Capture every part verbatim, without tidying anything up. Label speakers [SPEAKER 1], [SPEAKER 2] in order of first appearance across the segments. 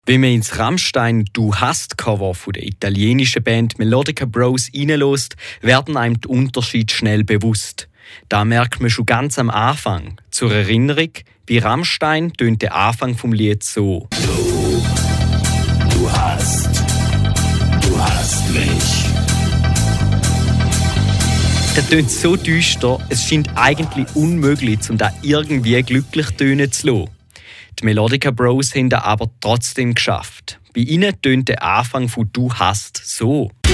[SPEAKER 1] Wenn man ins Rammstein «Du hast» Cover von der italienischen Band Melodica Bros reinlässt, werden einem die Unterschiede schnell bewusst. Da merkt man schon ganz am Anfang. Zur Erinnerung, bei Rammstein tönt der Anfang vom Lied so.
[SPEAKER 2] Du, du hast, du hast mich.
[SPEAKER 1] Der tönt so düster, es scheint eigentlich unmöglich, um da irgendwie glücklich tönen zu lassen. Die Melodica Bros haben das aber trotzdem geschafft. Bei ihnen tönt der Anfang von «Du hast» so.
[SPEAKER 2] Du,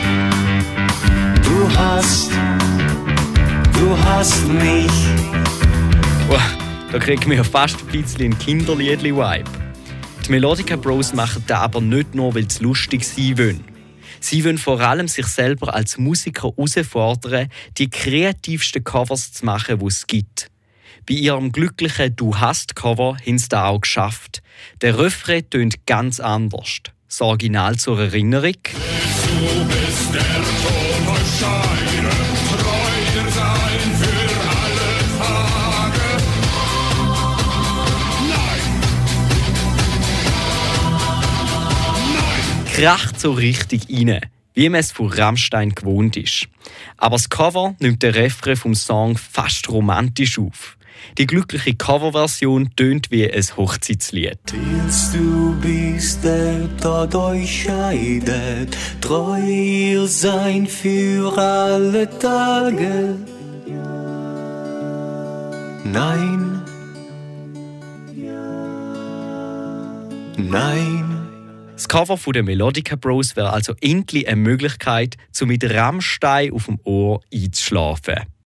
[SPEAKER 2] du hast, du hast mich.
[SPEAKER 1] Wow, da kriegt man ja fast ein bisschen ein Kinderliedli-Vibe. Die Melodica Bros machen das aber nicht nur, weil sie lustig sein wollen. Sie wollen vor allem sich selber als Musiker herausfordern, die kreativsten Covers zu machen, die es gibt. Bei ihrem glücklichen «Du hast» Cover haben sie das auch geschafft. Der Refrain tönt ganz anders. Das Original zur Erinnerung.
[SPEAKER 2] Du bist der Ton und Scheine, treu sein für alle Tage. Nein! Nein!
[SPEAKER 1] Kracht so richtig rein, wie man es von Rammstein gewohnt ist. Aber das Cover nimmt den Refrain vom Song fast romantisch auf. Die glückliche Coverversion tönt wie ein Hochzeitslied.
[SPEAKER 2] Willst du bist der Tod euch scheidet, treu sein für alle Tage? Nein. Nein.
[SPEAKER 1] Das Cover von der Melodica Bros wäre also endlich eine Möglichkeit, um mit Rammstein auf dem Ohr einzuschlafen.